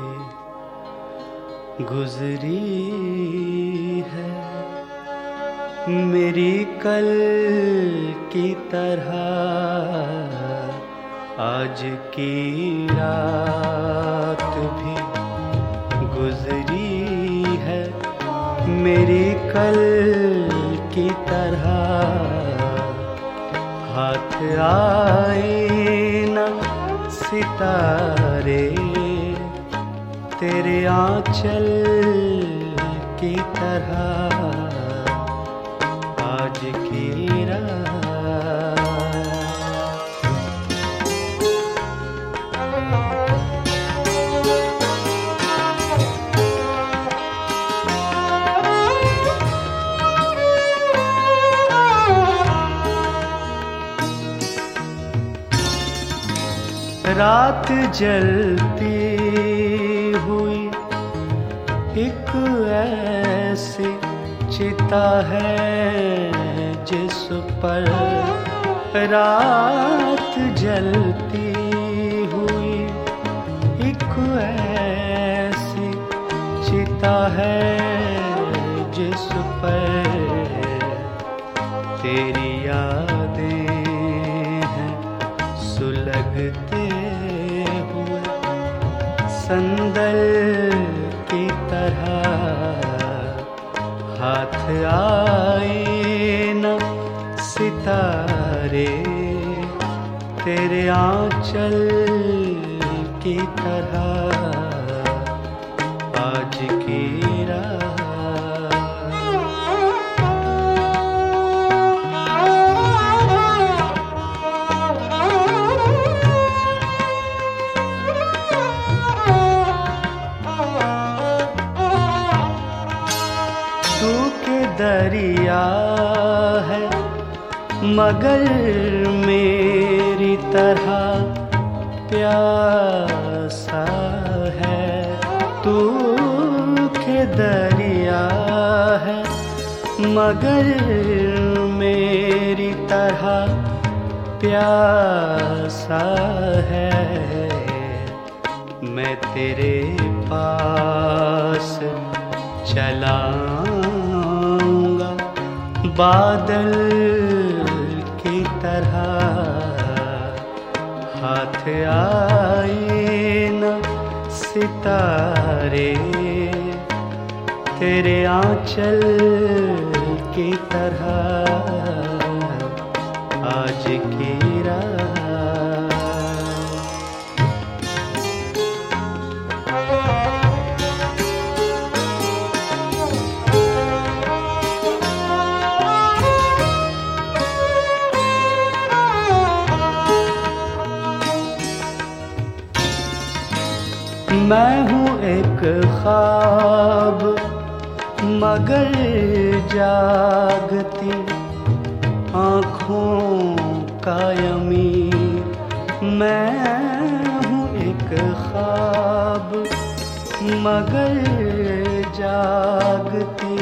गुजरी है मेरी कल की तरह आज की रात भी गुजरी है मेरी कल की तरह। हाथ आए न सितारे तेरे आंचल की तरह आज की रात। रात जलती हुई एक ऐसी चिता है जिस पर रात जलती हुई एक ऐसी चिता है जिस पर तेरी यादें हैं सुलगते हुए संदल की तरह। हाथ आए न सितारे तेरे आंचल की तरह आज की रात। तू के दरिया है मगर मेरी तरह प्यासा है। तू के दरिया है मगर मेरी तरह प्यासा है। मैं तेरे पास चला आऊंगा बादल की तरह। हाथ आए न सितारे तेरे आंचल की तरह आज की रात। मैं हूँ एक ख्वाब मगर जागती आँखों का यमीन। मैं हूँ एक ख्वाब मगर जागती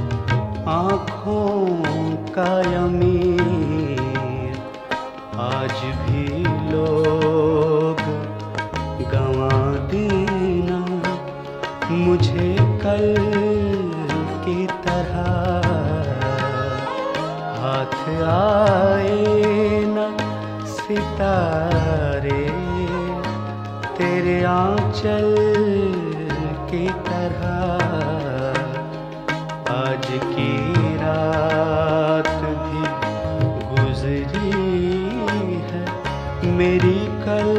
आँखों का यमीन। आज भी लोग गंवा देना मुझे कल की तरह। हाथ आए न सितारे तेरे आंचल की तरह आज की रात भी गुजरी है मेरी कल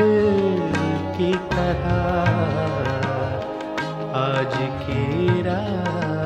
की तरह आज की रात।